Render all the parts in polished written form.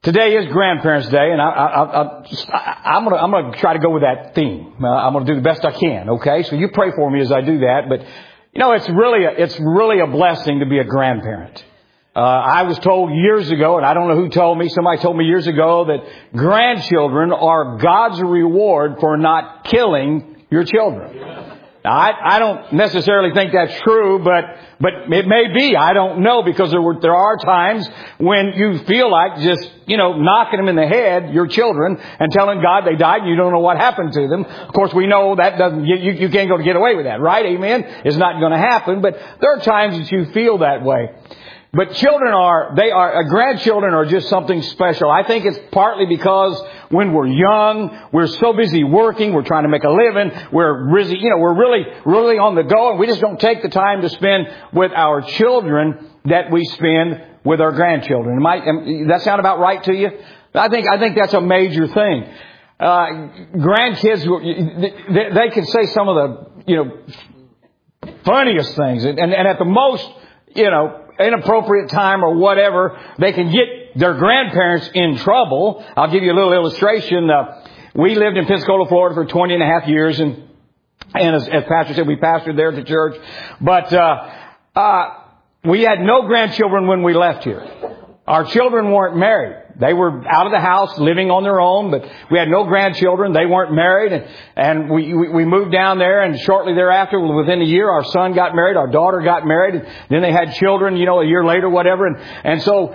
Today is Grandparents' Day, and I'm going to try to go with that theme. I'm going to do the best I can. Okay, so you pray for me as I do that. But you know, it's really a blessing to be a grandparent. I was told years ago, and I don't know who told me. Somebody told me years ago that grandchildren are God's reward for not killing your children. Now, I don't necessarily think that's true, but it may be. I don't know, because there are times when you feel like just, knocking them in the head, your children, and telling God they died and you don't know what happened to them. Of course, we know that doesn't, you can't go to get away with that, right? Amen? It's not going to happen, but there are times that you feel that way. But grandchildren are just something special. I think it's partly because when we're young, we're so busy working, we're trying to make a living, we're busy, we're really on the go, and we just don't take the time to spend with our children that we spend with our grandchildren. Does that sound about right to you? I think that's a major thing. Grandkids, they can say some of the, funniest things, and at the most, inappropriate time or whatever, they can get their grandparents in trouble. I'll give you a little illustration. We lived in Pensacola, Florida for 20 and a half years, and as Pastor said, we pastored there at the church. But we had no grandchildren when we left here. Our children weren't married. They were out of the house, living on their own, but we had no grandchildren. They weren't married, and we moved down there, and shortly thereafter, within a year, our son got married, our daughter got married, and then they had children, a year later, whatever, and so,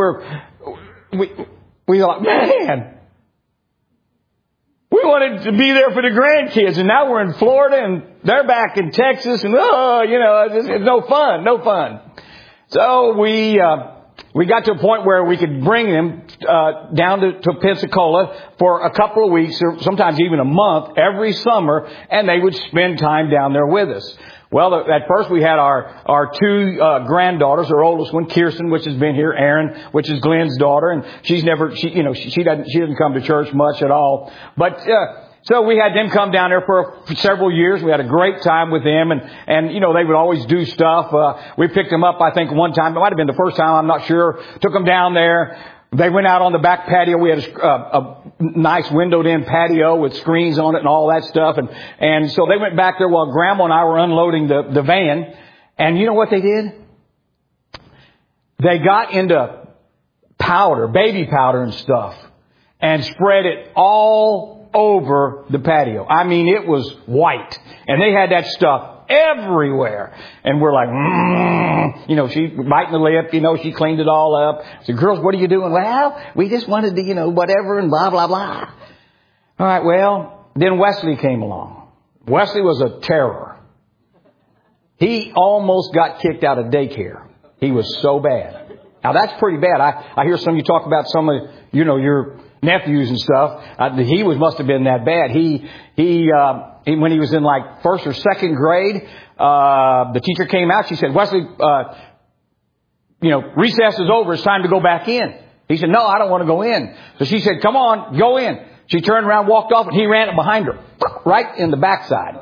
we thought, man, we wanted to be there for the grandkids, and now we're in Florida, and they're back in Texas, and it's no fun. So we got to a point where we could bring them down to Pensacola for a couple of weeks, or sometimes even a month, every summer, and they would spend time down there with us. Well, at first we had our two granddaughters. Our oldest one, Kirsten, which has been here, Erin, which is Glenn's daughter, and she doesn't come to church much at all. But so we had them come down there for several years. We had a great time with them, and they would always do stuff. We picked them up, I think, one time. It might have been the first time, I'm not sure. Took them down there. They went out on the back patio. We had a nice windowed-in patio with screens on it and all that stuff. And so they went back there while Grandma and I were unloading the van. And you know what they did? They got into powder, baby powder and stuff, and spread it all over the patio. I mean, it was white. And they had that stuff everywhere. And we're like, she biting the lip, she cleaned it all up. I said, girls, what are you doing? Well, we just wanted to, whatever, and blah, blah, blah. All right, well, then Wesley came along. Wesley was a terror. He almost got kicked out of daycare. He was so bad. Now, that's pretty bad. I hear some of you talk about some of, your nephews and stuff. He must have been that bad. He when he was in like first or second grade, the teacher came out. She said, Wesley, recess is over. It's time to go back in. He said, no, I don't want to go in. So she said, come on, go in. She turned around, walked off, and he ran it behind her, right in the backside.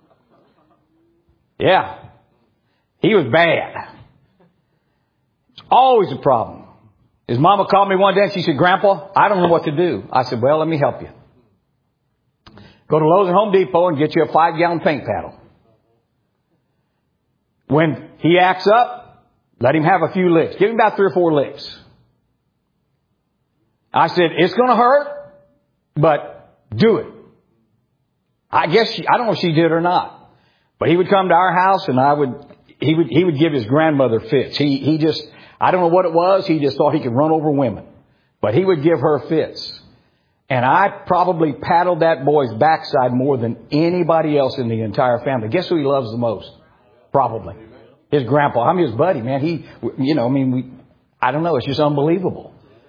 Yeah. He was bad. It's always a problem. His mama called me one day and she said, Grandpa, I don't know what to do. I said, well, let me help you. Go to Lowe's and Home Depot and get you a 5-gallon paint paddle. When he acts up, let him have a few licks. Give him about 3 or 4 licks. I said, it's going to hurt, but do it. I don't know if she did or not. But he would come to our house and he would give his grandmother fits. He just, I don't know what it was. He just thought he could run over women. But he would give her fits. And I probably paddled that boy's backside more than anybody else in the entire family. Guess who he loves the most? Probably. His grandpa. I'm his buddy, man. I don't know. It's just unbelievable.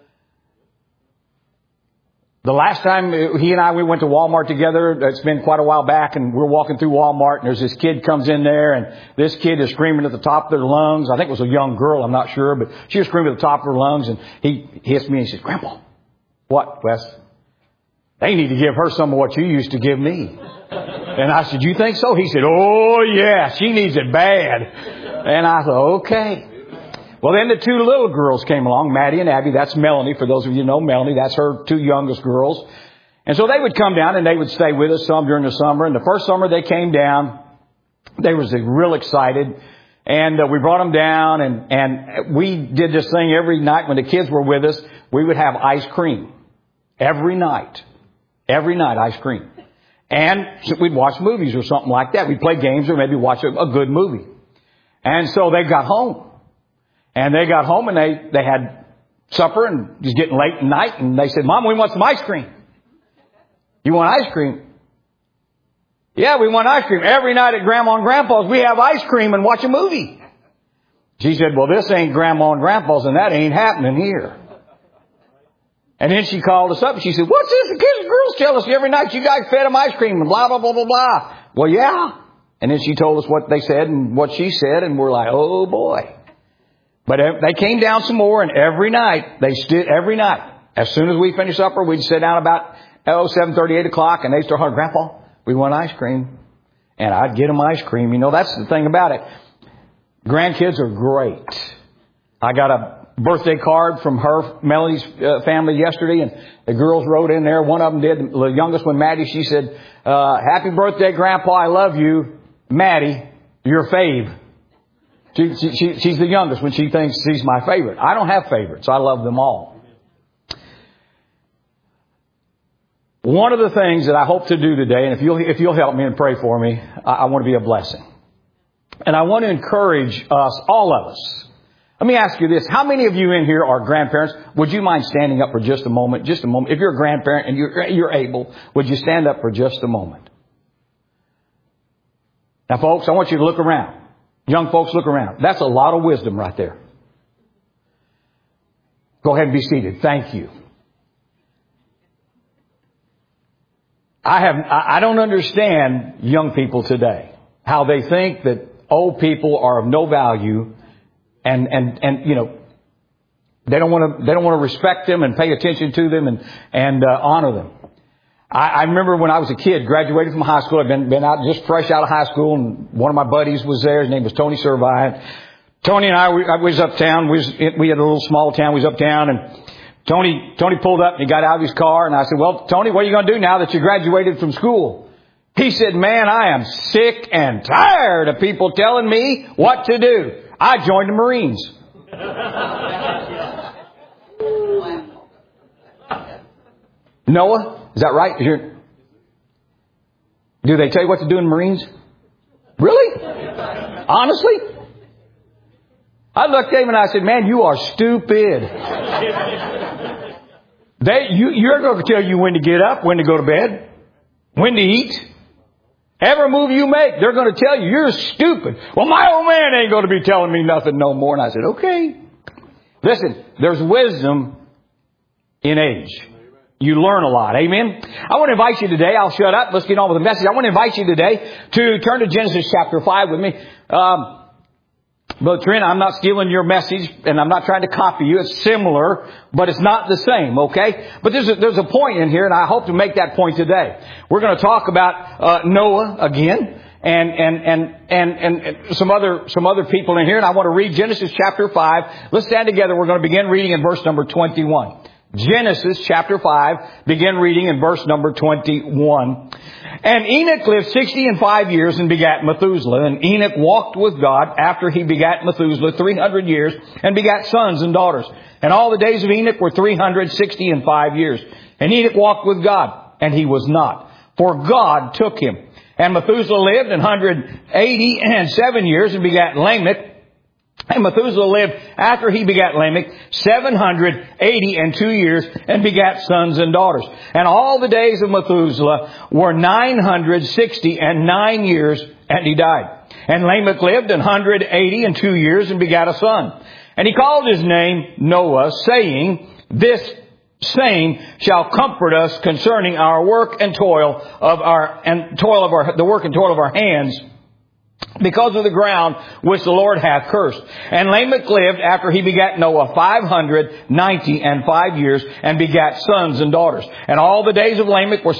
The last time he and we went to Walmart together, it's been quite a while back, and we're walking through Walmart, and there's this kid comes in there, and this kid is screaming at the top of their lungs. I think it was a young girl, I'm not sure, but she was screaming at the top of her lungs, and he hits me and he says, Grandpa. What, Wes? They need to give her some of what you used to give me. And I said, you think so? He said, oh yeah, she needs it bad. And I thought, okay. Well, then the two little girls came along, Maddie and Abby. That's Melanie. For those of you who know Melanie, that's her two youngest girls. And so they would come down and they would stay with us some during the summer. And the first summer they came down, they was real excited. And we brought them down and we did this thing every night when the kids were with us. We would have ice cream. Every night. Every night, ice cream. And we'd watch movies or something like that. We'd play games or maybe watch a good movie. And so they got home. And they got home and they had supper and it was getting late at night. And they said, Mom, we want some ice cream. You want ice cream? Yeah, we want ice cream. Every night at Grandma and Grandpa's, we have ice cream and watch a movie. She said, well, this ain't Grandma and Grandpa's and that ain't happening here. And then she called us up and she said, what's this? The kids and girls tell us every night you guys fed them ice cream and blah, blah, blah, blah, blah. Well, yeah. And then she told us what they said and what she said. And we're like, oh, boy. But they came down some more. And every night, every night, as soon as we finished supper, we'd sit down about 7:30, 8 o'clock. And they'd start calling, Grandpa, we want ice cream. And I'd get them ice cream. You know, that's the thing about it. Grandkids are great. I got a birthday card from Melanie's family yesterday, and the girls wrote in there. One of them did. The youngest one, Maddie, she said, happy birthday, Grandpa. I love you. Maddie, your fave. She's the youngest when she thinks she's my favorite. I don't have favorites. I love them all. One of the things that I hope to do today, and if you'll help me and pray for me, I want to be a blessing. And I want to encourage us, all of us. Let me ask you this. How many of you in here are grandparents? Would you mind standing up for just a moment? Just a moment. If you're a grandparent and you're able, would you stand up for just a moment? Now, folks, I want you to look around. Young folks, look around. That's a lot of wisdom right there. Go ahead and be seated. Thank you. I don't understand young people today. How they think that old people are of no value. And you know, they don't want to respect them and pay attention to them and honor them. I remember when I was a kid, graduated from high school. I'd been out just fresh out of high school, and one of my buddies was there. His name was Tony Servine. Tony and I was uptown. We had a little small town. We was uptown, and Tony pulled up and he got out of his car, and I said, "Well, Tony, what are you going to do now that you graduated from school?" He said, "Man, I am sick and tired of people telling me what to do. I joined the Marines." Noah, is that right? Do they tell you what to do in the Marines? Really? Honestly? I looked at him and I said, "Man, you are stupid." You're going to tell you when to get up, when to go to bed, when to eat. Every move you make, they're going to tell you, you're stupid. Well, my old man ain't going to be telling me nothing no more. And I said, okay. Listen, there's wisdom in age. You learn a lot. Amen? I want to invite you today. I'll shut up. Let's get on with the message. I want to invite you today to turn to Genesis chapter 5 with me. Brother Trent, I'm not stealing your message, and I'm not trying to copy you. It's similar, but it's not the same, okay? But there's a point in here, and I hope to make that point today. We're going to talk about Noah again, and some other people in here, and I want to read Genesis chapter 5. Let's stand together. We're going to begin reading in verse number 21. Genesis chapter 5, begin reading in verse number 21. And Enoch lived 65 years and begat Methuselah. And Enoch walked with God after he begat Methuselah 300 years and begat sons and daughters. And all the days of Enoch were 365 years. And Enoch walked with God, and he was not, for God took him. And Methuselah lived 187 years and begat Lamech. And Methuselah lived after he begat Lamech 782 years and begat sons and daughters. And all the days of Methuselah were 969 years, and he died. And Lamech lived 182 years and begat a son. And he called his name Noah, saying, "This same shall comfort us concerning our work and toil of the work and toil of our hands, because of the ground which the Lord hath cursed." And Lamech lived after he begat Noah 595 years and begat sons and daughters. And all the days of Lamech were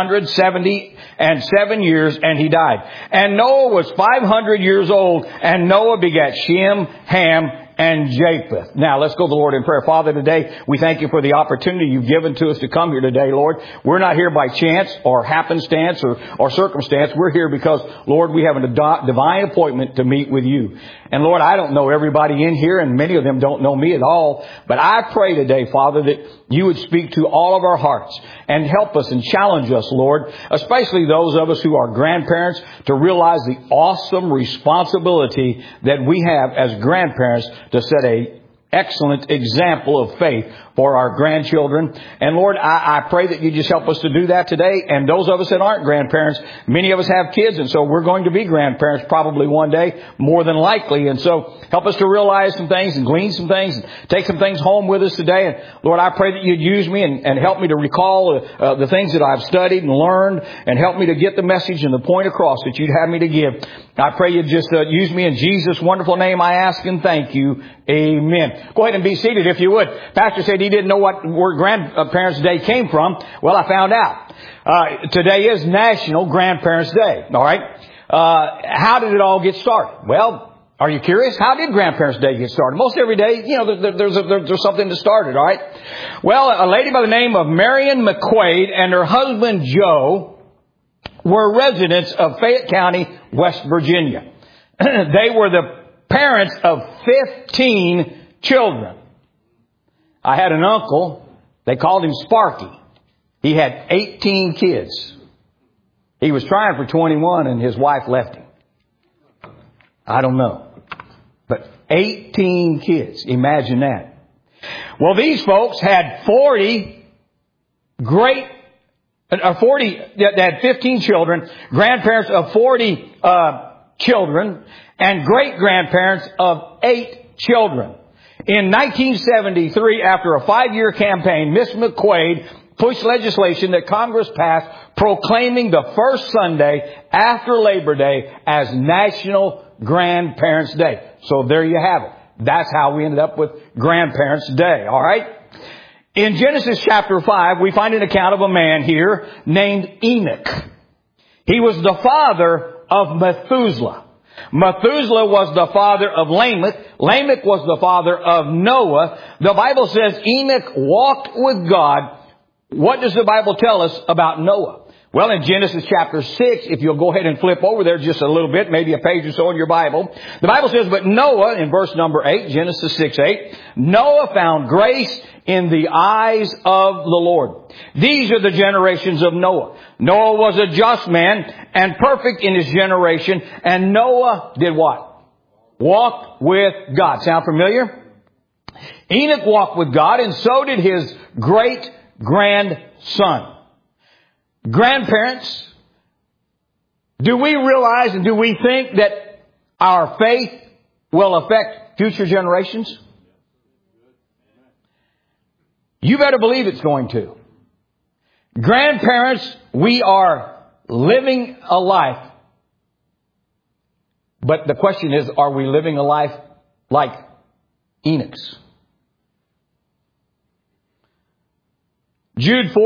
777 years, and he died. And Noah was 500 years old, and Noah begat Shem, Ham, and Japheth. Now, let's go to the Lord in prayer. Father, today, we thank you for the opportunity you've given to us to come here today, Lord. We're not here by chance or happenstance or circumstance. We're here because, Lord, we have a divine appointment to meet with you. And Lord, I don't know everybody in here, and many of them don't know me at all. But I pray today, Father, that you would speak to all of our hearts and help us and challenge us, Lord, especially those of us who are grandparents, to realize the awesome responsibility that we have as grandparents to set a excellent example of faith for our grandchildren. And Lord, I pray that you just help us to do that today. And those of us that aren't grandparents, many of us have kids, and so we're going to be grandparents probably one day, more than likely. And so help us to realize some things and glean some things and take some things home with us today. And Lord, I pray that you'd use me and help me to recall the things that I've studied and learned, and help me to get the message and the point across that you'd have me to give. I pray you'd just use me in Jesus' wonderful name. I ask and thank you. Amen. Go ahead and be seated if you would. Pastor said he didn't know where Grandparents' Day came from. Well, I found out. Today is National Grandparents' Day. All right. How did it all get started? Well, are you curious? How did Grandparents' Day get started? Most every day, there's something to start it. All right. Well, a lady by the name of Marion McQuaid and her husband Joe were residents of Fayette County, West Virginia. They were the parents of 15 children. I had an uncle. They called him Sparky. He had 18 kids. He was trying for 21 and his wife left him. I don't know. But 18 kids. Imagine that. Well, these folks had 40 they had 15 children, grandparents of 40 children, and great-grandparents of 8 children. In 1973, after a 5-year campaign, Miss McQuaid pushed legislation that Congress passed proclaiming the first Sunday after Labor Day as National Grandparents' Day. So there you have it. That's how we ended up with Grandparents' Day. All right? In Genesis chapter 5, we find an account of a man here named Enoch. He was the father of Methuselah. Methuselah was the father of Lamech. Lamech was the father of Noah. The Bible says Enoch walked with God. What does the Bible tell us about Noah? Well, in Genesis chapter 6, if you'll go ahead and flip over there just a little bit, maybe a page or so in your Bible, the Bible says, but Noah, in verse number 8, Genesis 6:8, Noah found grace in the eyes of the Lord. These are the generations of Noah. Noah was a just man and perfect in his generation. And Noah did what? Walked with God. Sound familiar? Enoch walked with God, and so did his great-grandson. Grandparents, do we realize and do we think that our faith will affect future generations? You better believe it's going to. Grandparents, we are living a life. But the question is, are we living a life like Enoch's? Jude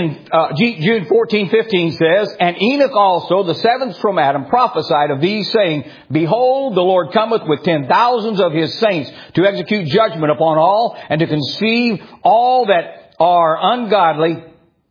14:15 says, and Enoch also, the seventh from Adam, prophesied of these, saying, behold, the Lord cometh with 10,000s of his saints to execute judgment upon all, and to conceive all that are ungodly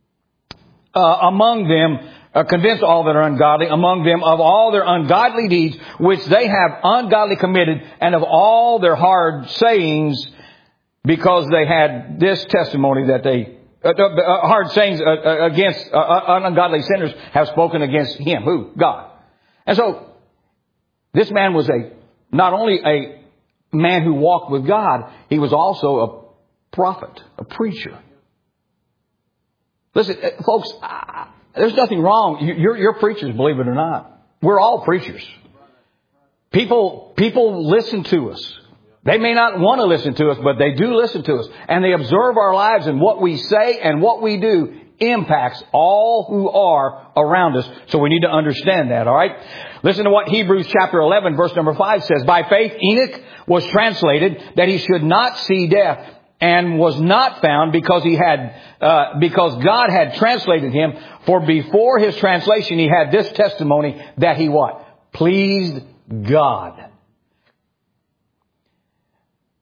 among them, convince all that are ungodly among them of all their ungodly deeds, which they have ungodly committed, and of all their hard sayings, because they had this testimony that they hard sayings against ungodly sinners have spoken against him. Who? God. And so, this man was not only a man who walked with God, he was also a prophet, a preacher. Listen, folks, there's nothing wrong. You're preachers, believe it or not. We're all preachers. People listen to us. They may not want to listen to us, but they do listen to us. And they observe our lives, and what we say and what we do impacts all who are around us. So we need to understand that, all right? Listen to what Hebrews chapter 11, verse number 5 says. By faith, Enoch was translated that he should not see death, and was not found because God had translated him. For before his translation, he had this testimony that he what? Pleased God.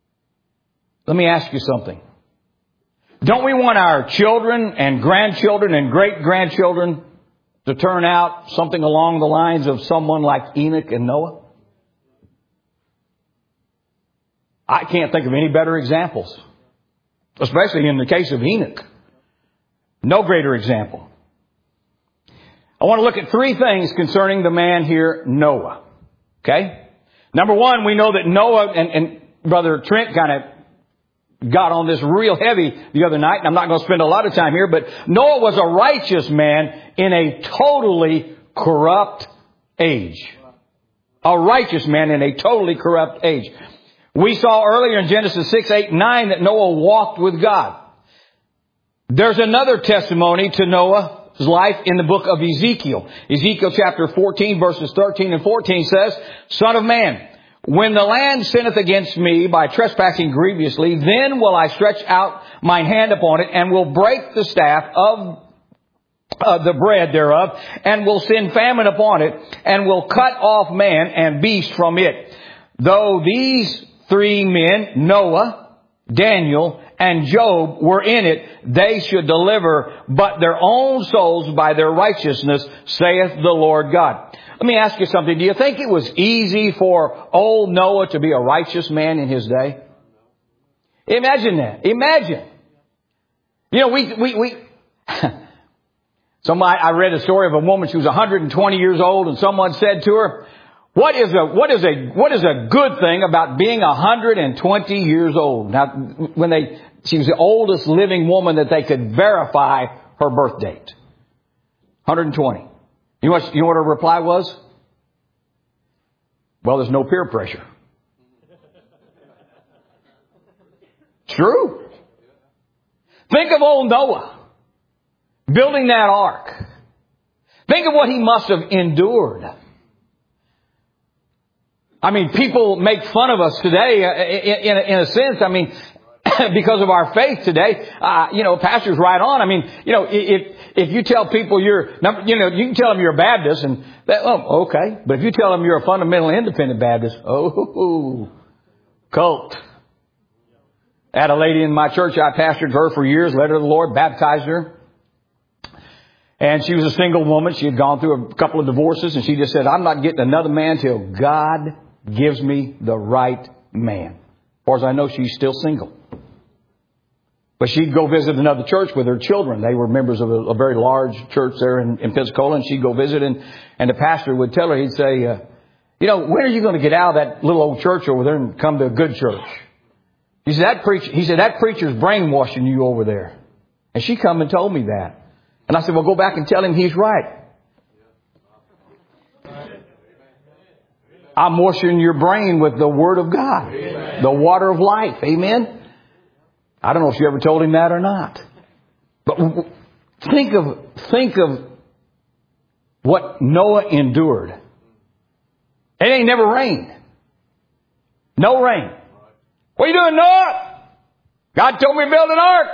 Let me ask you something. Don't we want our children and grandchildren and great-grandchildren to turn out something along the lines of someone like Enoch and Noah? I can't think of any better examples, especially in the case of Enoch. No greater example. I want to look at three things concerning the man here, Noah. Okay? Number one, we know that Noah, and Brother Trent kind of got on this real heavy the other night, and I'm not going to spend a lot of time here, but Noah was a righteous man in a totally corrupt age. A righteous man in a totally corrupt age. We saw earlier in Genesis 6, 8, 9 that Noah walked with God. There's another testimony to Noah's life in the book of Ezekiel. Ezekiel chapter 14 verses 13 and 14 says, Son of man, when the land sinneth against me by trespassing grievously, then will I stretch out mine hand upon it and will break the staff of the bread thereof and will send famine upon it and will cut off man and beast from it. Though these three men, Noah, Daniel, and Job were in it, they should deliver but their own souls by their righteousness, saith the Lord God. Let me ask you something. Do you think it was easy for old Noah to be a righteous man in his day? Imagine that. Imagine. You know, I read a story of a woman. She was 120 years old, and someone said to her, What is a good thing about being 120 years old? Now, she was the oldest living woman that they could verify her birth date. 120. You know what her reply was? Well, there's no peer pressure. True. Think of old Noah building that ark. Think of what he must have endured. I mean, people make fun of us today in a sense. I mean, because of our faith today, pastor's right on. I mean, if you tell people you can tell them you're a Baptist and okay. But if you tell them you're a fundamental independent Baptist, cult. I had a lady in my church. I pastored her for years, led her to the Lord, baptized her. And she was a single woman. She had gone through a couple of divorces, and she just said, I'm not getting another man till God gives me the right man. As far as I know, she's still single. But she'd go visit another church with her children. They were members of a very large church there in Pensacola, and she'd go visit, and the pastor would tell her, he'd say, when are you going to get out of that little old church over there and come to a good church? He said, that preacher's brainwashing you over there. And she come and told me that. And I said, well, go back and tell him he's right. I'm washing your brain with the Word of God. Amen. The water of life. Amen? I don't know if you ever told him that or not. But think of what Noah endured. It ain't never rained. No rain. What are you doing, Noah? God told me to build an ark.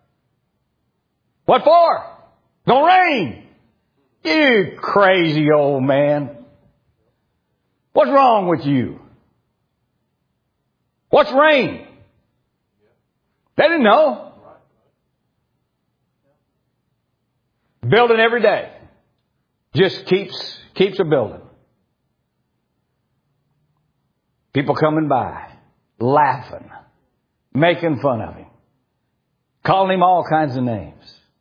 What for? Don't rain. You crazy old man. What's wrong with you? What's rain? They didn't know. Building every day. Just keeps a building. People coming by, laughing, making fun of him, calling him all kinds of names.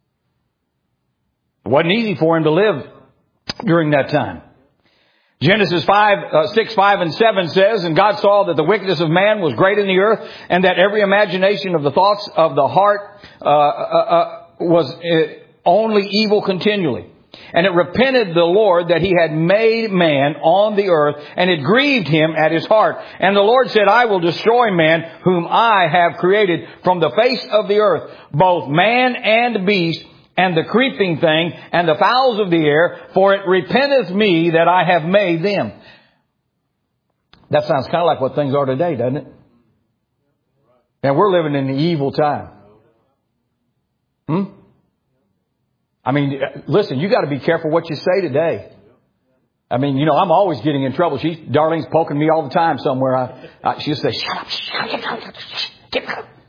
It wasn't easy for him to live during that time. Genesis 6, 5, and 7 says, And God saw that the wickedness of man was great in the earth, and that every imagination of the thoughts of the heart was only evil continually. And it repented the Lord that he had made man on the earth, and it grieved him at his heart. And the Lord said, I will destroy man whom I have created from the face of the earth, both man and beast, and the creeping thing, and the fowls of the air, for it repenteth me that I have made them. That sounds kind of like what things are today, doesn't it? And we're living in the evil time. I mean, listen, you got to be careful what you say today. I mean, I'm always getting in trouble. Darlene's poking me all the time somewhere. She just says, shut up.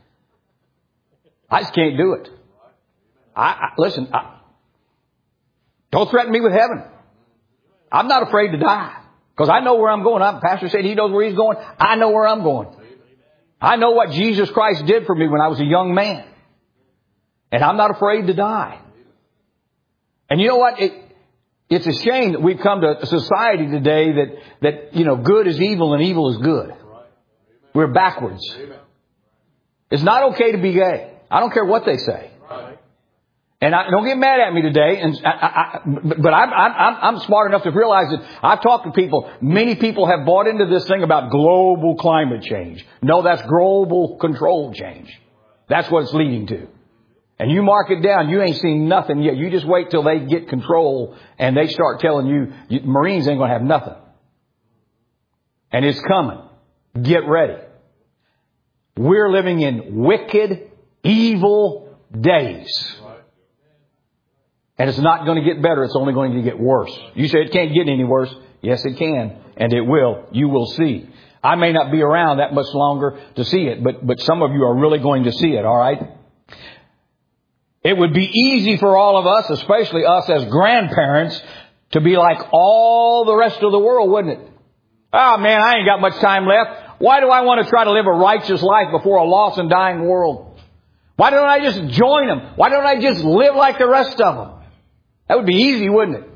I just can't do it. Listen, don't threaten me with heaven. I'm not afraid to die because I know where I'm going. The pastor said he knows where he's going. I know where I'm going. I know what Jesus Christ did for me when I was a young man. And I'm not afraid to die. And you know what? It's a shame that we've come to a society today that good is evil and evil is good. We're backwards. It's not okay to be gay. I don't care what they say. And don't get mad at me today. But I'm smart enough to realize that I've talked to people. Many people have bought into this thing about global climate change. No, that's global control change. That's what it's leading to. And you mark it down. You ain't seen nothing yet. You just wait till they get control and they start telling you Marines ain't going to have nothing. And it's coming. Get ready. We're living in wicked, evil days. And it's not going to get better. It's only going to get worse. You say it can't get any worse. Yes, it can. And it will. You will see. I may not be around that much longer to see it, but some of you are really going to see it, all right? It would be easy for all of us, especially us as grandparents, to be like all the rest of the world, wouldn't it? Oh, man, I ain't got much time left. Why do I want to try to live a righteous life before a lost and dying world? Why don't I just join them? Why don't I just live like the rest of them? That would be easy, wouldn't it?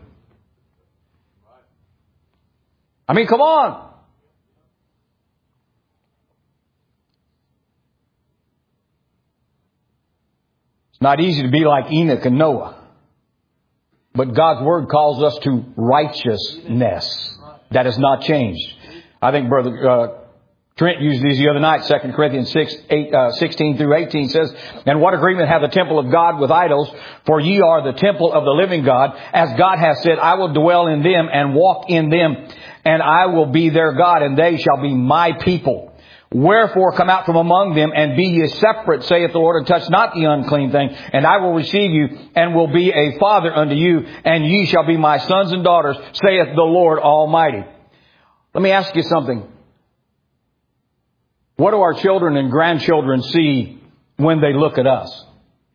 I mean, come on. It's not easy to be like Enoch and Noah. But God's Word calls us to righteousness. That has not changed. I think Brother Trent used these the other night. 2 Corinthians 16 through 18 says, "And what agreement hath the temple of God with idols? For ye are the temple of the living God. As God hath said, I will dwell in them and walk in them, and I will be their God, and they shall be my people. Wherefore come out from among them, and be ye separate, saith the Lord, and touch not the unclean thing. And I will receive you, and will be a father unto you, and ye shall be my sons and daughters, saith the Lord Almighty." Let me ask you something. What do our children and grandchildren see when they look at us?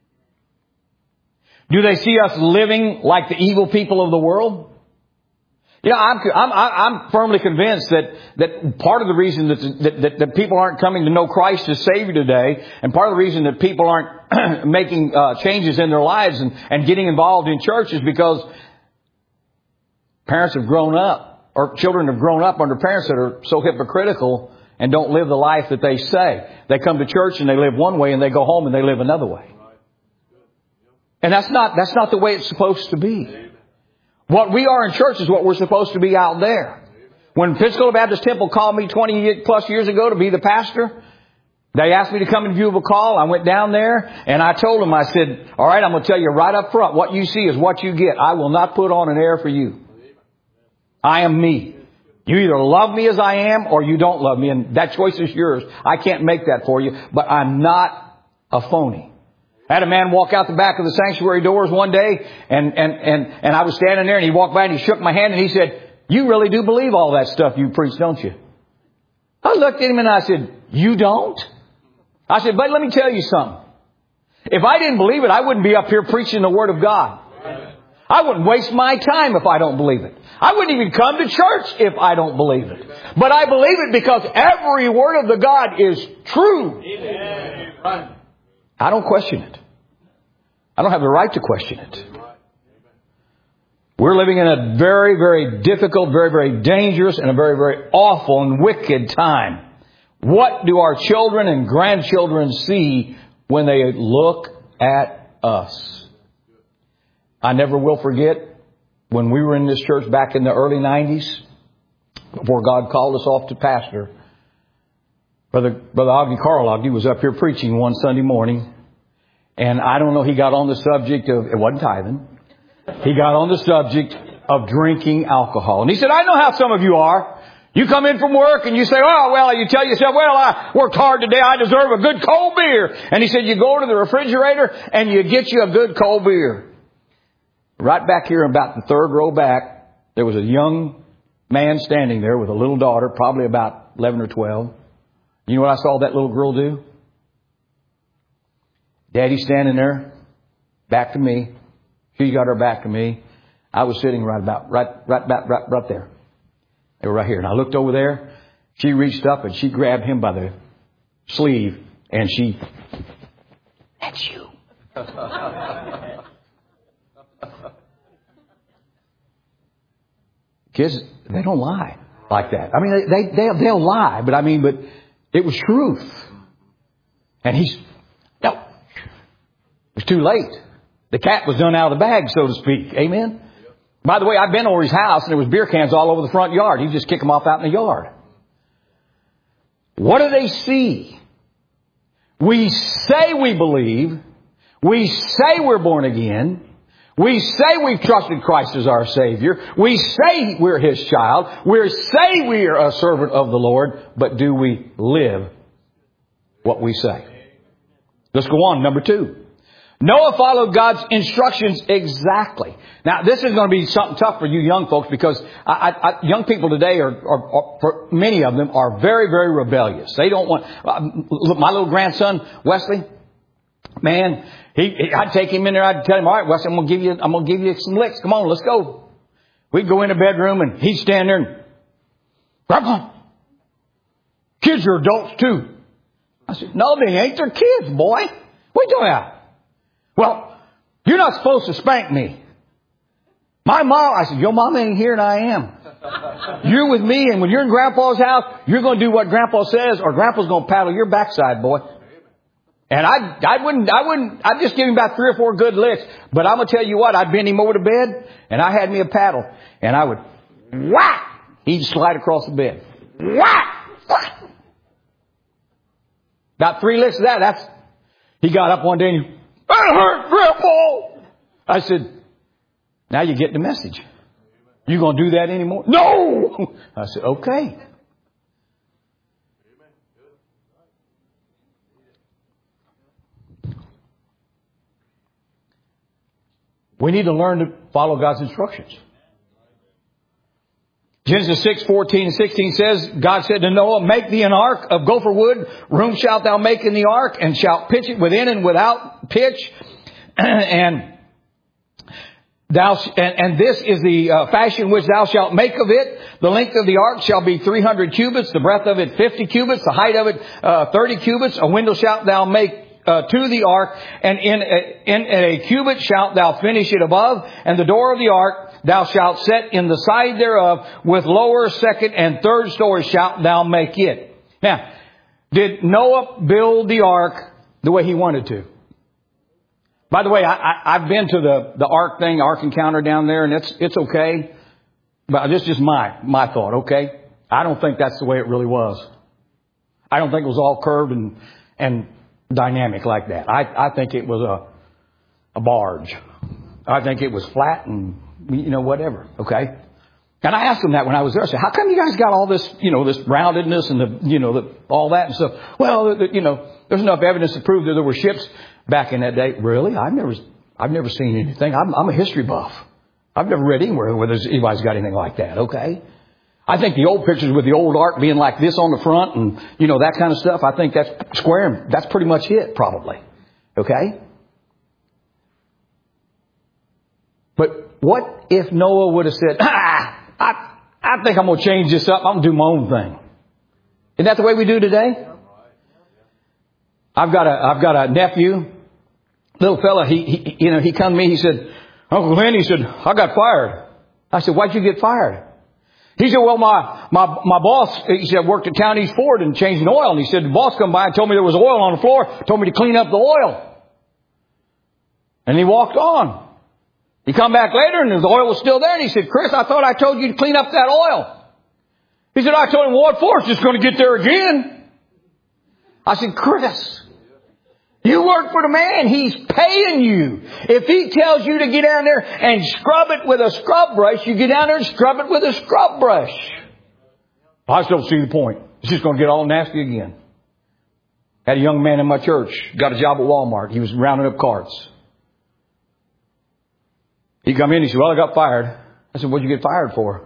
Do they see us living like the evil people of the world? You know, I'm firmly convinced that part of the reason that people aren't coming to know Christ as Savior today, and part of the reason that people aren't making changes in their lives and getting involved in church is because parents have grown up, or children have grown up under parents that are so hypocritical and don't live the life that they say. They come to church and they live one way, and they go home and they live another way. And that's not the way it's supposed to be. What we are in church is what we're supposed to be out there. When Pensacola Baptist Temple called me 20 plus years ago to be the pastor, they asked me to come and view a call. I went down there and I told them, I said, all right, I'm going to tell you right up front, what you see is what you get. I will not put on an air for you. I am me. You either love me as I am or you don't love me, and that choice is yours. I can't make that for you, but I'm not a phony. I had a man walk out the back of the sanctuary doors one day, and I was standing there, and he walked by and he shook my hand and he said, "You really do believe all that stuff you preach, don't you?" I looked at him and I said, "You don't?" I said, "But let me tell you something. If I didn't believe it, I wouldn't be up here preaching the Word of God. I wouldn't waste my time if I don't believe it. I wouldn't even come to church if I don't believe it. But I believe it because every word of the God is true." Amen. I don't question it. I don't have the right to question it. We're living in a very, very difficult, very, very dangerous, and a very, very awful and wicked time. What do our children and grandchildren see when they look at us? I never will forget when we were in this church back in the early 90s, before God called us off to pastor. Brother Augie Carl was up here preaching one Sunday morning. And I don't know, he got on the subject of, it wasn't tithing. He got on the subject of drinking alcohol. And he said, "I know how some of you are. You come in from work and you say, oh, well, you tell yourself, well, I worked hard today. I deserve a good cold beer." And he said, you go to the refrigerator and you get you a good cold beer. Right back here, about the third row back, there was a young man standing there with a little daughter, probably about 11 or 12. You know what I saw that little girl do? Daddy's standing there, back to me. She's got her back to me. I was sitting right there. They were right here. And I looked over there. She reached up and she grabbed him by the sleeve and she, that's you. Kids, they don't lie like that. I mean, they'll lie, but it was truth. And no, it was too late. The cat was done out of the bag, so to speak. Amen? By the way, I've been over his house and there was beer cans all over the front yard. He'd just kick them off out in the yard. What do they see? We say we believe. We say we're born again. We say we've trusted Christ as our Savior. We say we're His child. We say we are a servant of the Lord. But do we live what we say? Let's go on. Number 2. Noah followed God's instructions exactly. Now, this is going to be something tough for you young folks because young people today for many of them are very, very rebellious. They don't want... my little grandson, Wesley, man, I'd take him in there. I'd tell him, all right, Wesley, I'm going to give you some licks. Come on, let's go. We'd go in the bedroom and he'd stand there and, Grandpa, kids are adults too. I said, no, they ain't. They're kids, boy. What are you doing out? Well, you're not supposed to spank me. My mom, I said, your mom ain't here and I am. You're with me, and when you're in Grandpa's house, you're going to do what Grandpa says or Grandpa's going to paddle your backside, boy. And I'd just give him about 3 or 4 good licks. But I'm going to tell you what, I'd bend him over to bed and I had me a paddle and I would whack. He'd slide across the bed. Whack! Whack! About 3 licks of that, he got up one day and that hurt, Grandpa. I said, now you get the message. You going to do that anymore? No! I said, okay. We need to learn to follow God's instructions. Genesis 6:14 and 16 says, God said to Noah, make thee an ark of gopher wood. Room shalt thou make in the ark, and shalt pitch it within and without pitch. And this is the fashion which thou shalt make of it. The length of the ark shall be 300 cubits, the breadth of it 50 cubits, the height of it 30 cubits. A window shalt thou make to the ark, and in a cubit shalt thou finish it above, and the door of the ark thou shalt set in the side thereof, with lower, second, and third stories shalt thou make it. Now, did Noah build the ark the way he wanted to? By the way, I've been to the ark thing, Ark Encounter down there, and it's okay. But this is just my thought, okay? I don't think that's the way it really was. I don't think it was all curved and dynamic like that. I think it was a barge. I think it was flat and, whatever. Okay. And I asked them that when I was there. I said, how come you guys got all this, this roundedness and all that and stuff? Well, there's enough evidence to prove that there were ships back in that day. Really? I've never seen anything. I'm a history buff. I've never read anywhere where anybody's got anything like that. Okay. I think the old pictures with the old ark being like this on the front and, that kind of stuff, I think that's square. That's pretty much it, probably. Okay? But what if Noah would have said, I think I'm going to change this up. I'm going to do my own thing. Isn't that the way we do today? I've got a nephew, little fella. He come to me. He said, Uncle Lynn, he said, I got fired. I said, why'd you get fired? He said, well, my boss, he said, worked at Town East Ford and changing oil. And he said, the boss come by and told me there was oil on the floor, told me to clean up the oil. And he walked on. He come back later and the oil was still there. And he said, Chris, I thought I told you to clean up that oil. He said, I told him, what for? It's just going to get there again. I said, Chris, you work for the man. He's paying you. If he tells you to get down there and scrub it with a scrub brush, you get down there and scrub it with a scrub brush. I just don't see the point. It's just going to get all nasty again. Had a young man in my church, got a job at Walmart. He was rounding up carts. He come in, he said, well, I got fired. I said, what'd you get fired for?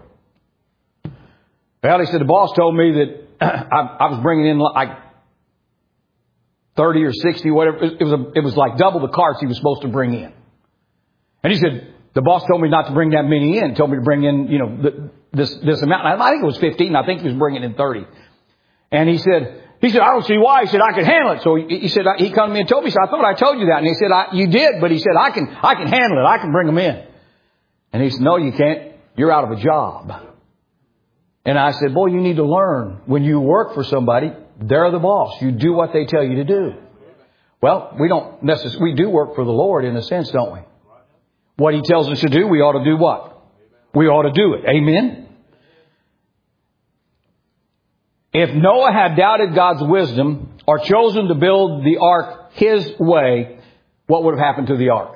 Well, he said, the boss told me that I was bringing in, 30 or 60, whatever. It was like double the carts he was supposed to bring in. And he said, the boss told me not to bring that many in. Told me to bring in, this amount. I think it was 15. I think he was bringing in 30. And he said, I don't see why. He said, I can handle it. So he said, he come to me and told me, so I thought I told you that. And he said, you did, but he said, I can handle it. I can bring them in. And he said, no, you can't. You're out of a job. And I said, boy, you need to learn. When you work for somebody, they're the boss. You do what they tell you to do. Well, we do work for the Lord in a sense, don't we? What He tells us to do, we ought to do what? We ought to do it. Amen? If Noah had doubted God's wisdom or chosen to build the ark his way, what would have happened to the ark?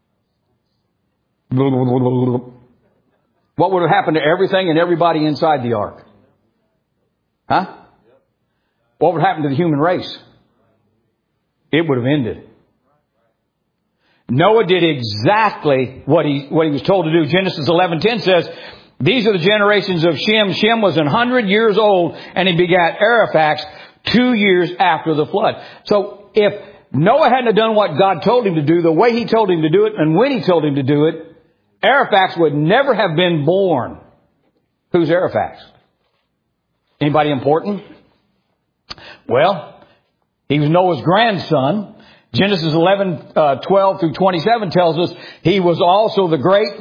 What would have happened to everything and everybody inside the ark? Huh? What would happen to the human race? It would have ended. Noah did exactly what he was told to do. Genesis 11:10 says, these are the generations of Shem. Shem was 100 years old and he begat Arphaxad 2 years after the flood. So if Noah hadn't done what God told him to do, the way He told him to do it and when He told him to do it, Arphaxad would never have been born. Who's Arphaxad? Anybody important? Well, he was Noah's grandson. Genesis 11:12 through 27 tells us he was also the great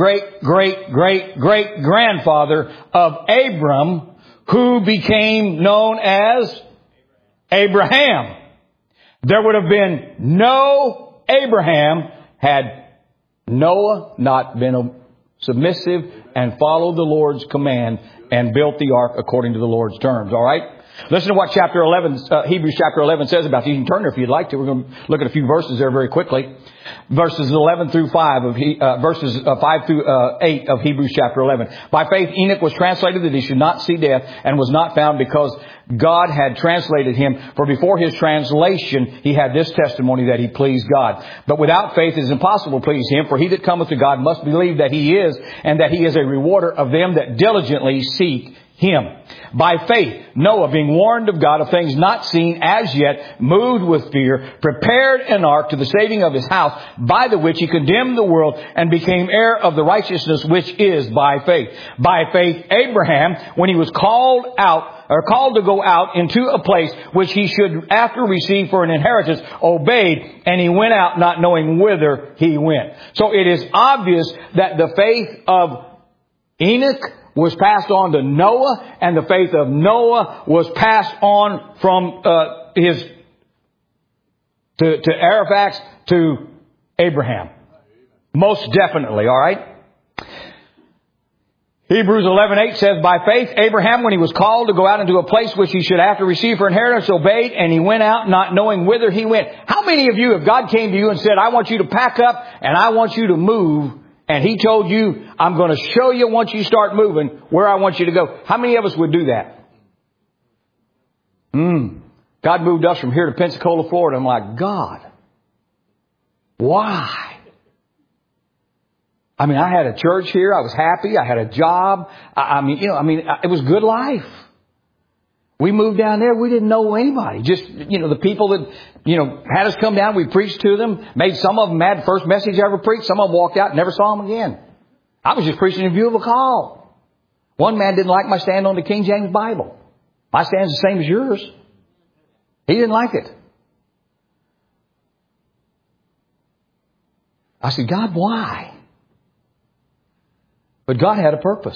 grandfather of Abram, who became known as Abraham. There would have been no Abraham had Noah not been submissive and followed the Lord's command and built the ark according to the Lord's terms. All right? Listen to what Hebrews chapter 11 says about this. You can turn there if you'd like to. We're going to look at a few verses there very quickly. Verses 11 through 5 verses 5 through 8 of Hebrews chapter 11. By faith Enoch was translated that he should not see death and was not found because God had translated him. For before his translation he had this testimony that he pleased God. But without faith it is impossible to please Him. For he that cometh to God must believe that He is, and that He is a rewarder of them that diligently seek Him. By faith, Noah, being warned of God of things not seen as yet, moved with fear, prepared an ark to the saving of his house, by the which he condemned the world and became heir of the righteousness which is by faith. By faith, Abraham, when he was called to go out into a place which he should after receive for an inheritance, obeyed, and he went out not knowing whither he went. So it is obvious that the faith of Enoch was passed on to Noah, and the faith of Noah was passed on from to Arphaxad to Abraham. Most definitely, all right? Hebrews 11:8 says, by faith Abraham, when he was called to go out into a place which he should after receive for inheritance, obeyed, and he went out not knowing whither he went. How many of you, if God came to you and said, I want you to pack up and I want you to move, and He told you, I'm going to show you once you start moving where I want you to go. How many of us would do that? God moved us from here to Pensacola, Florida. I'm like, God, why? I mean, I had a church here. I was happy. I had a job. It was good life. We moved down there. We didn't know anybody. Just, the people that, had us come down. We preached to them. Made some of them mad. The first message I ever preached. Some of them walked out and never saw them again. I was just preaching in view of a call. One man didn't like my stand on the King James Bible. My stand's the same as yours. He didn't like it. I said, God, why? But God had a purpose.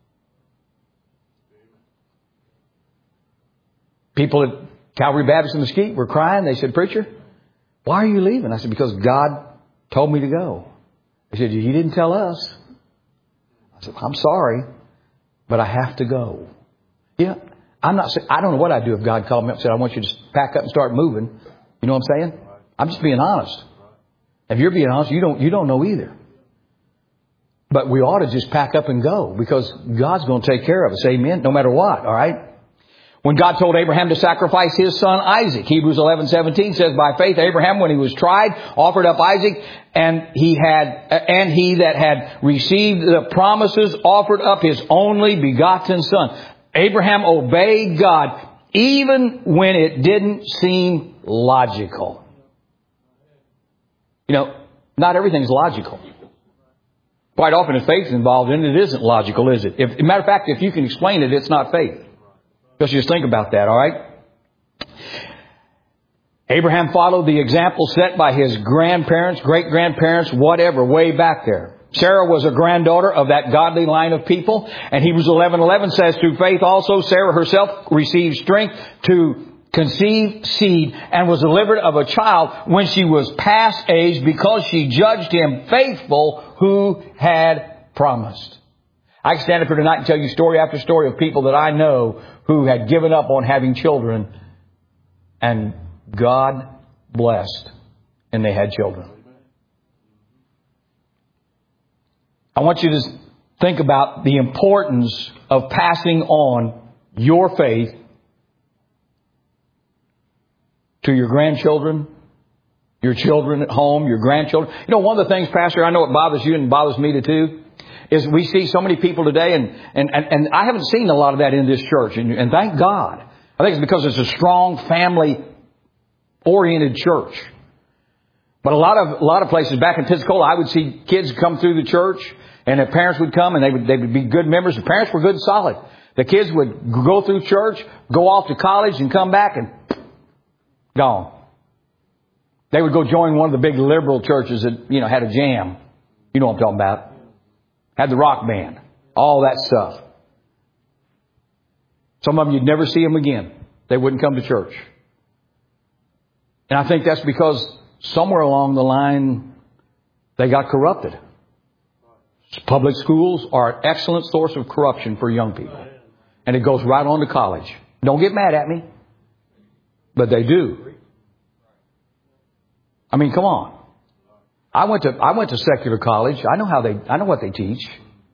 People at Calvary Baptist in Mesquite were crying. They said, preacher, why are you leaving? I said, because God told me to go. They said, He didn't tell us. I said, I'm sorry, but I have to go. I don't know what I'd do if God called me up and said, I want you to pack up and start moving. You know what I'm saying? I'm just being honest. If you're being honest, you don't know either. But we ought to just pack up and go, because God's going to take care of us. Amen. No matter what. All right. When God told Abraham to sacrifice his son Isaac, Hebrews 11:17 says, by faith Abraham, when he was tried, offered up Isaac, and he that had received the promises offered up his only begotten son. Abraham obeyed God even when it didn't seem logical. You know, not everything's logical. Quite often if faith is involved in it, it isn't logical, is it? Matter of fact, if you can explain it, it's not faith. Just think about that, all right? Abraham followed the example set by his grandparents, great-grandparents, whatever, way back there. Sarah was a granddaughter of that godly line of people. And Hebrews 11:11 says, through faith also Sarah herself received strength to conceive seed and was delivered of a child when she was past age because she judged him faithful who had promised. I can stand up here tonight and tell you story after story of people that I know who had given up on having children, and God blessed and they had children. I want you to think about the importance of passing on your faith to your grandchildren, your children at home, your grandchildren. You know, one of the things, Pastor, I know it bothers you and bothers me too, is we see so many people today, and I haven't seen a lot of that in this church, and thank God. I think it's because it's a strong family-oriented church. But a lot of places back in Pensacola, I would see kids come through the church, and their parents would come, and they would be good members. The parents were good and solid. The kids would go through church, go off to college, and come back, and gone. They would go join one of the big liberal churches that, you know, had a jam. You know what I'm talking about. Had the rock band. All that stuff. Some of them you'd never see them again. They wouldn't come to church. And I think that's because somewhere along the line they got corrupted. Public schools are an excellent source of corruption for young people. And it goes right on to college. Don't get mad at me. But they do. I mean, come on. I went to secular college. I know what they teach.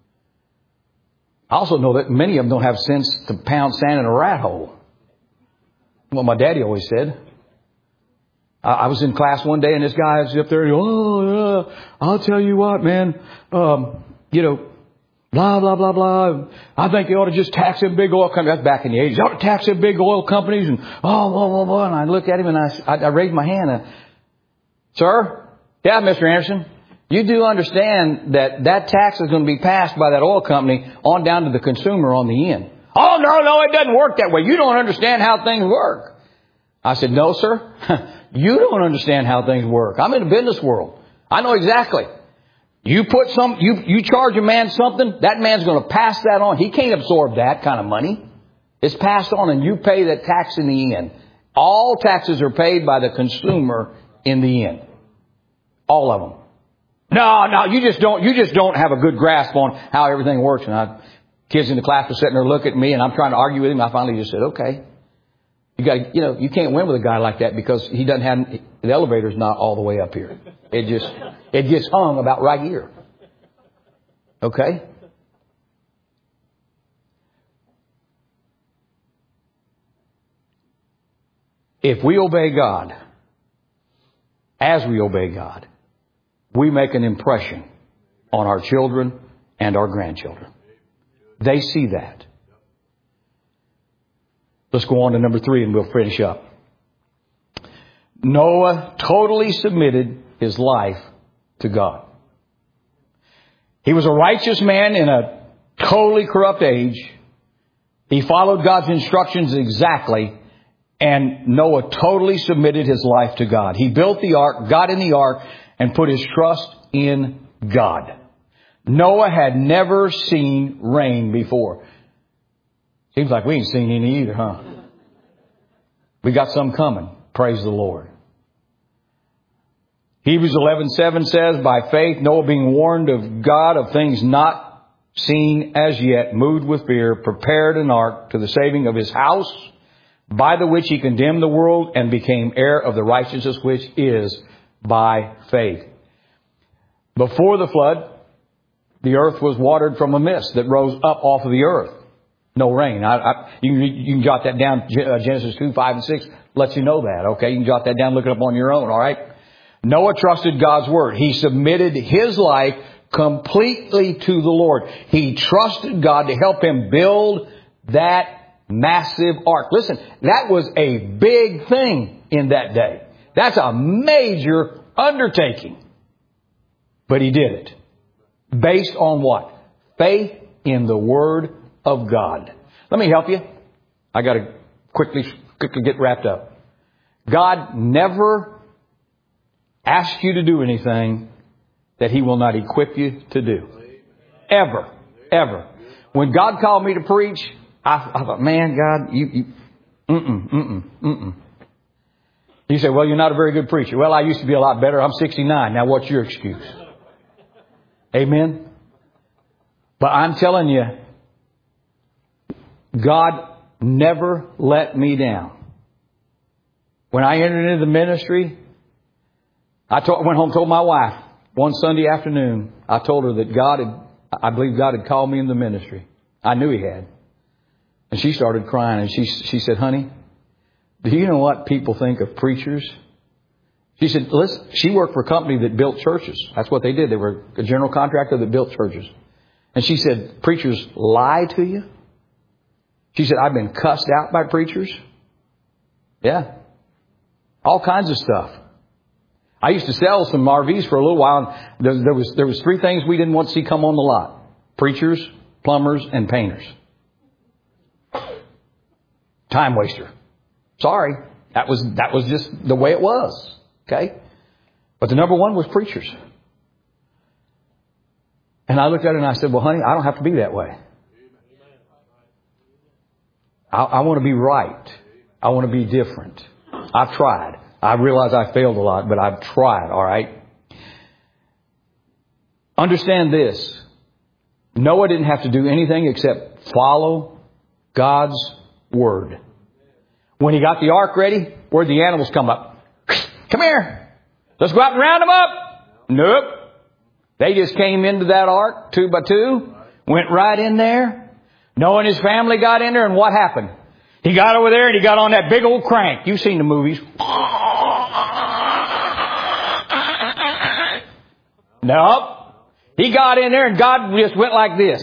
I also know that many of them don't have sense to pound sand in a rat hole. What my daddy always said. I was in class one day and this guy was up there. I'll tell you what, man. You know, blah, blah, blah, blah. I think they ought to just tax them big oil companies. That's back in the 80s. They ought to tax them big oil companies and blah, blah, blah. And I look at him and I raised my hand. Sir? Yeah, Mr. Anderson. You do understand that tax is going to be passed by that oil company on down to the consumer on the end. Oh, no, it doesn't work that way. You don't understand how things work. I said, no, sir. You don't understand how things work. I'm in the business world. I know exactly. You charge a man something, that man's going to pass that on. He can't absorb that kind of money. It's passed on and you pay that tax in the end. All taxes are paid by the consumer in the end. All of them. No, you just don't have a good grasp on how everything works. And kids in the class were sitting there looking at me and I'm trying to argue with him. I finally just said, okay. You can't win with a guy like that because he doesn't have, the elevator's not all the way up here. It gets hung about right here. Okay? If we obey God, as we obey God, we make an impression on our children and our grandchildren. They see that. Let's go on to number 3 and we'll finish up. Noah totally submitted his life to God. He was a righteous man in a totally corrupt age. He followed God's instructions exactly. And Noah totally submitted his life to God. He built the ark, got in the ark, and put his trust in God. Noah had never seen rain before. Seems like we ain't seen any either, huh? We got some coming. Praise the Lord. Hebrews 11:7 says, by faith, Noah being warned of God of things not seen as yet, moved with fear, prepared an ark to the saving of his house, by the which he condemned the world and became heir of the righteousness which is by faith. Before the flood, the earth was watered from a mist that rose up off of the earth. No rain. You can jot that down. Genesis 2, 5, and 6 lets you know that. Okay, you can jot that down. Look it up on your own. All right. Noah trusted God's word. He submitted his life completely to the Lord. He trusted God to help him build that massive ark. Listen, that was a big thing. in that day. That's a major undertaking. But He did it. Based on what? Faith in the Word of God. Let me help you. I got to quickly get wrapped up. God never asks you to do anything that He will not equip you to do. Ever. Ever. When God called me to preach, I thought, man, God, You say, well, you're not a very good preacher. Well, I used to be a lot better. I'm 69. Now, what's your excuse? Amen? But I'm telling you, God never let me down. When I entered into the ministry, went home and told my wife one Sunday afternoon, I told her that I believe God had called me in the ministry. I knew He had. And she started crying and she said, honey, do you know what people think of preachers? She said, listen, she worked for a company that built churches. That's what they did. They were a general contractor that built churches. And she said, preachers lie to you? She said, I've been cussed out by preachers. Yeah. All kinds of stuff. I used to sell some RVs for a little while. And there was three things we didn't want to see come on the lot. Preachers, plumbers, and painters. Time waster. Sorry. That was just the way it was. Okay? But the number one was preachers. And I looked at her and I said, well, honey, I don't have to be that way. I want to be right. I want to be different. I've tried. I realize I failed a lot, but I've tried, all right? Understand this. Noah didn't have to do anything except follow God's Word. When he got the ark ready, where'd the animals come up? Come here. Let's go out and round them up. Nope. They just came into that ark, 2 by 2, went right in there. Noah and his family got in there, and what happened? He got over there and he got on that big old crank. You've seen the movies. Nope. He got in there and God just went like this.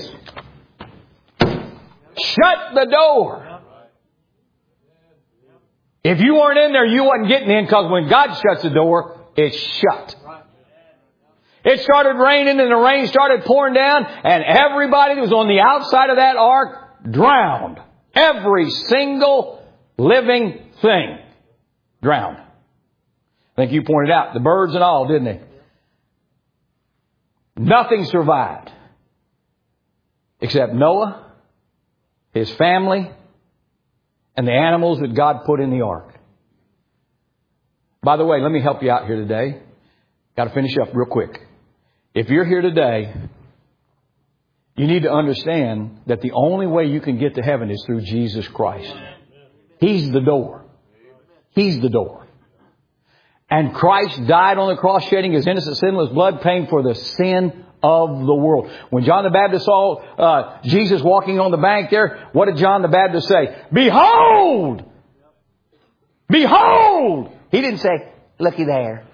Shut the door. If you weren't in there, you wasn't getting in, because when God shuts the door, it's shut. It started raining and the rain started pouring down, and everybody that was on the outside of that ark drowned. Every single living thing drowned. I think you pointed out the birds and all, didn't they? Nothing survived except Noah, his family, and the animals that God put in the ark. By the way, let me help you out here today. Got to finish up real quick. If you're here today, you need to understand that the only way you can get to heaven is through Jesus Christ. He's the door. He's the door. And Christ died on the cross, shedding His innocent, sinless blood, paying for the sin of the world. When John the Baptist saw Jesus walking on the bank there, what did John the Baptist say? Behold! Behold! He didn't say, looky there.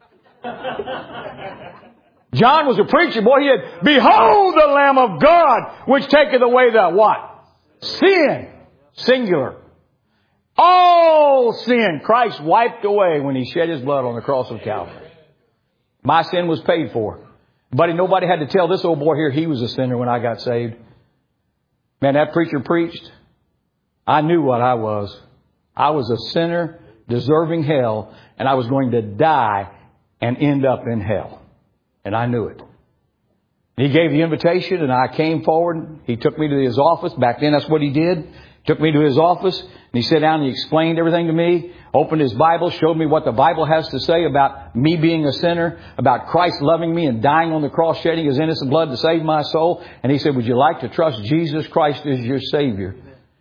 John was a preacher, boy. He had, behold the Lamb of God, which taketh away the what? Sin. Singular. All sin Christ wiped away when He shed His blood on the cross of Calvary. My sin was paid for. Buddy, nobody had to tell this old boy here he was a sinner when I got saved. Man, that preacher preached. I knew what I was. I was a sinner deserving hell, and I was going to die and end up in hell. And I knew it. He gave the invitation, and I came forward. He took me to his office. Back then, that's what he did. Took me to his office, and he sat down and he explained everything to me. Opened his Bible, showed me what the Bible has to say about me being a sinner, about Christ loving me and dying on the cross, shedding His innocent blood to save my soul. And he said, would you like to trust Jesus Christ as your Savior?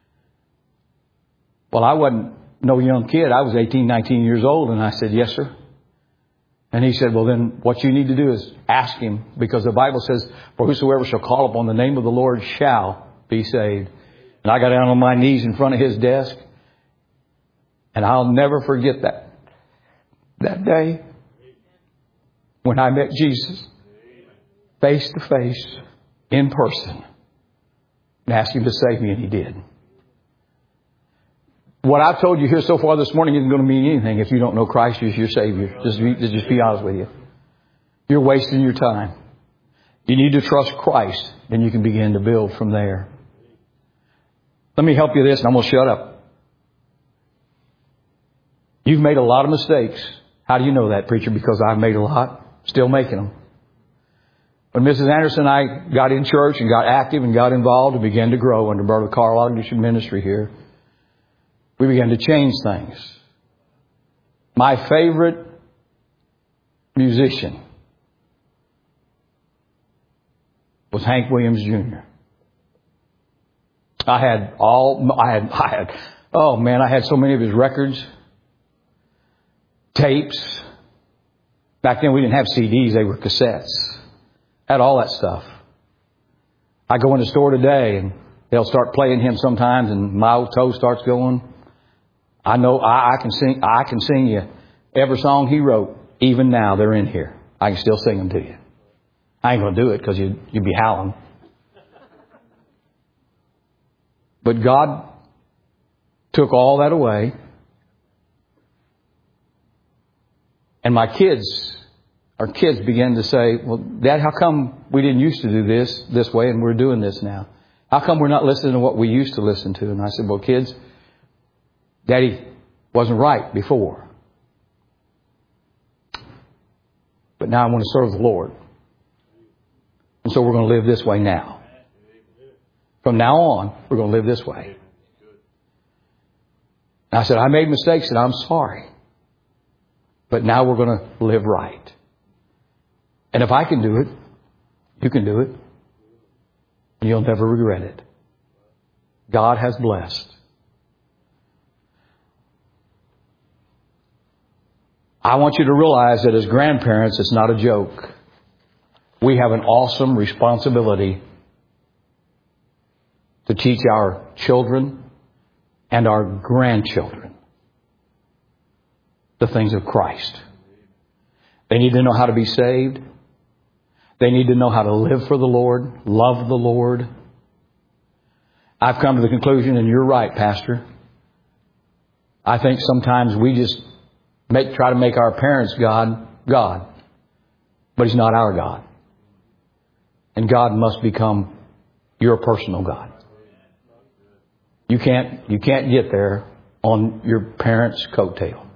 Well, I wasn't no young kid. I was 18, 19 years old. And I said, yes, sir. And he said, well, then what you need to do is ask Him, because the Bible says, for whosoever shall call upon the name of the Lord shall be saved. And I got down on my knees in front of his desk. And I'll never forget that day when I met Jesus face to face, in person, and asked Him to save me, and He did. What I've told you here so far this morning isn't going to mean anything if you don't know Christ as your Savior. Just be honest with you. You're wasting your time. You need to trust Christ, then you can begin to build from there. Let me help you with this, and I'm going to shut up. You've made a lot of mistakes. How do you know that, preacher? Because I've made a lot. Still making them. When Mrs. Anderson and I got in church and got active and got involved and began to grow under Brother Carl Ogden's ministry here, we began to change things. My favorite musician was Hank Williams Jr. I had so many of his records, tapes. Back then we didn't have CDs, they were cassettes. I had all that stuff. I go in the store today and they'll start playing him sometimes and my old toe starts going. I know I can sing you every song he wrote. Even now they're in here. I can still sing them to you. I ain't going to do it because you'd be howling. But God took all that away. And our kids began to say, well, Dad, how come we didn't used to do this way and we're doing this now? How come we're not listening to what we used to listen to? And I said, well, kids, Daddy wasn't right before. But now I want to serve the Lord. And so we're going to live this way now. From now on, we're going to live this way. And I said, I made mistakes and I'm sorry. But now we're going to live right. And if I can do it, you can do it. And you'll never regret it. God has blessed. I want you to realize that as grandparents, it's not a joke. We have an awesome responsibility to teach our children and our grandchildren the things of Christ. They need to know how to be saved. They need to know how to live for the Lord, love the Lord. I've come to the conclusion, and you're right, Pastor. I think sometimes we just try to make our parents God. But He's not our God. And God must become your personal God. You can't get there on your parents' coattail.